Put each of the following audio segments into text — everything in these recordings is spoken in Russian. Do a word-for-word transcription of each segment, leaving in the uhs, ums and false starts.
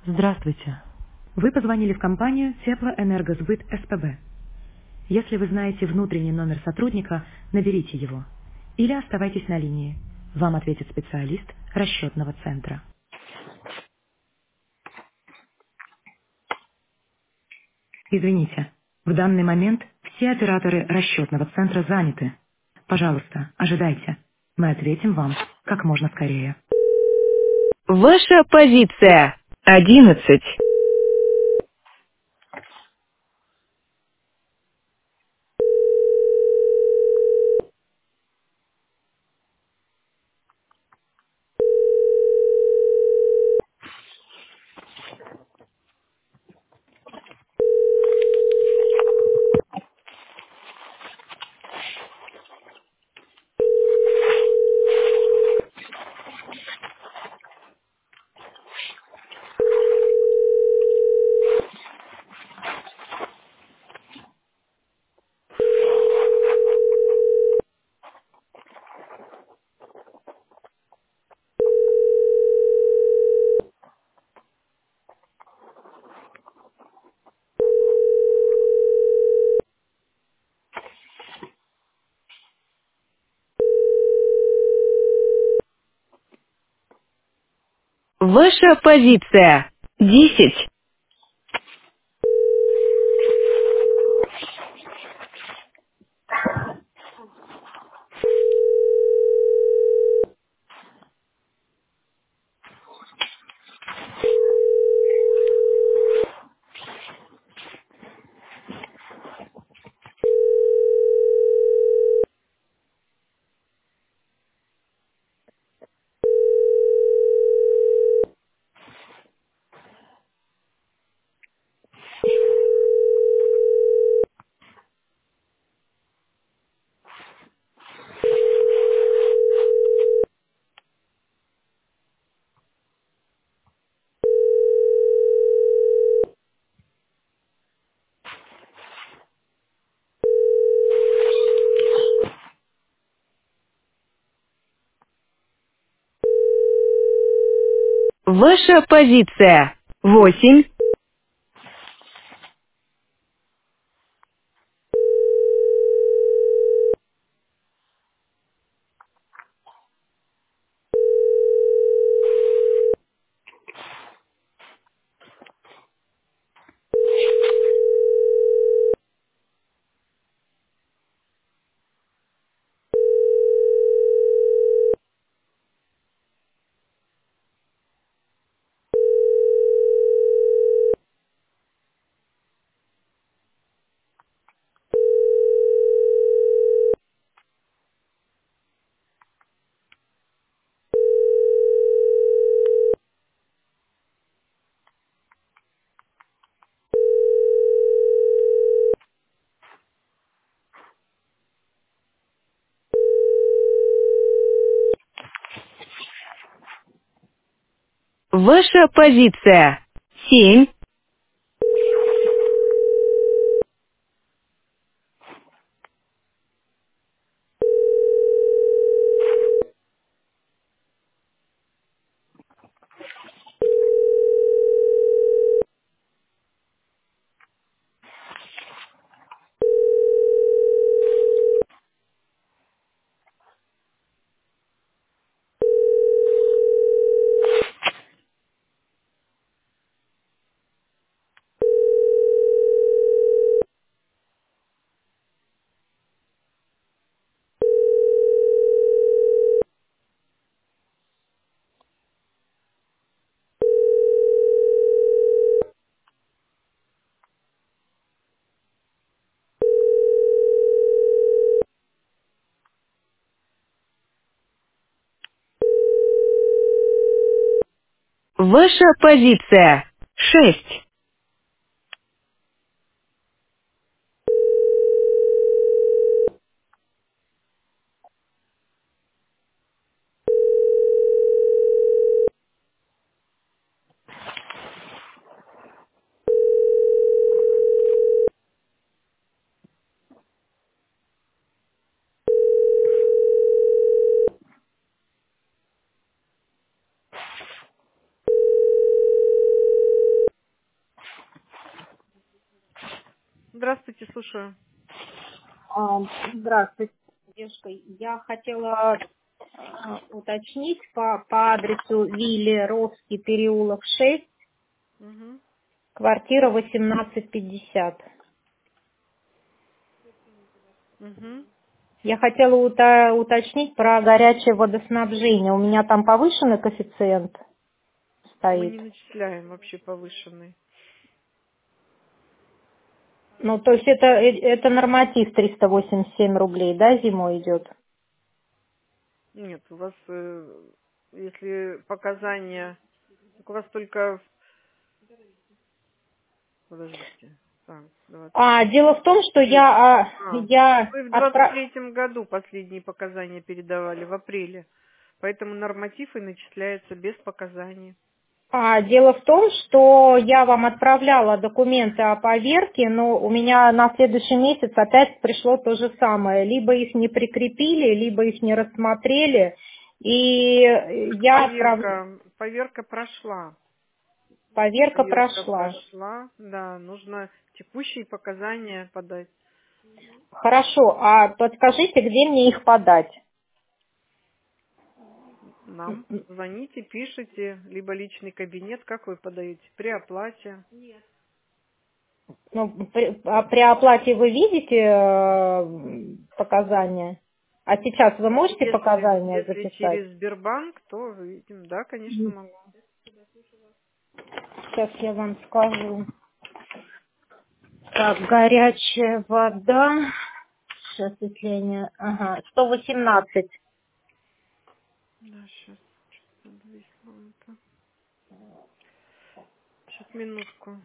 Здравствуйте. Вы позвонили в компанию Теплоэнергосбыт СПБ. Если вы знаете внутренний номер сотрудника, наберите его. Или оставайтесь на линии. Вам ответит специалист расчетного центра. Извините, в данный момент все операторы расчетного центра заняты. Пожалуйста, ожидайте. Мы ответим вам как можно скорее. Ваша позиция. Одиннадцать. Ваша позиция. Десять. Ваша позиция. Восемь. Ваша позиция. Семь. Ваша позиция. Шесть. Здравствуйте, слушаю. А, Здравствуйте, девушка. Я хотела а, уточнить по, по адресу Вилли Ровский, переулок шесть, Угу. квартира восемнадцать пятьдесят. Угу. Я хотела ута- уточнить про горячее водоснабжение. У меня там повышенный коэффициент Мы не стоит. начисляем вообще повышенный. Ну, то есть это, э- это норматив триста восемьдесят семь рублей, да, зимой идет? Нет, у вас, э, если показания, так у вас только, подождите, так, двадцать А, дело в том, что три. я, а, А, я вы в двадцать отправ... третьем году последние показания передавали, в апреле. Поэтому норматив и начисляется без показаний. А, дело в том, что я вам отправляла документы о поверке, но у меня на следующий месяц опять пришло то же самое. Либо их не прикрепили, либо их не рассмотрели. И я отправ... Поверка, поверка прошла. поверка Поверка прошла. прошла, да, нужно текущие показания подать. Хорошо, а подскажите, где мне их подать? Нам звоните, пишите, либо личный кабинет, как вы подаете, при оплате. Ну, при, а при оплате вы видите э, показания? А сейчас вы можете Если, показания если записать? через Сбербанк, то видим, да, конечно, могу. Сейчас я вам скажу. Так, горячая вода. Сейчас, осветление. Ага, сто восемнадцать. Да, сейчас, что-то зависло это. Сейчас, минутку.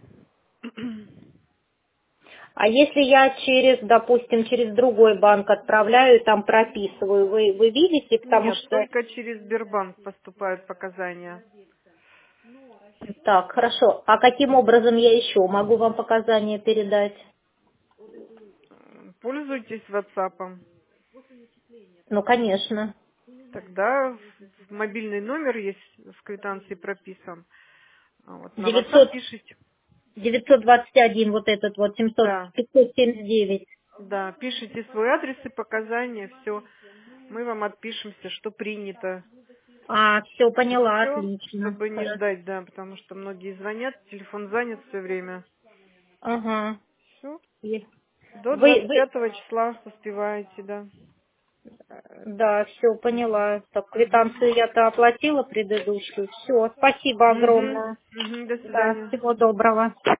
А если я через, допустим, через другой банк отправляю и там прописываю, вы, вы видите, потому Нет, что... только через Сбербанк поступают показания. Так, хорошо. А каким образом я еще могу вам показания передать? Пользуйтесь WhatsApp. Ну, конечно. Тогда в мобильный номер есть в квитанции прописан. А вот на WhatsApp девятьсот, пишите. девятьсот двадцать один, вот этот вот, семьсот, Да, пятьсот семьдесят девять. да, пишите свой адрес и показания, все. Мы вам отпишемся, что принято. А, все, И поняла, все, отлично. чтобы не Хорошо. ждать, да, потому что многие звонят, телефон занят все время. Ага. Все. Есть. До Вы, двадцать вы, пятого числа успеваете, да. да, все, поняла. Так, Угу. квитанцию я-то оплатила предыдущую. Все, спасибо Угу. огромное. Угу. До Да, свидания. всего доброго.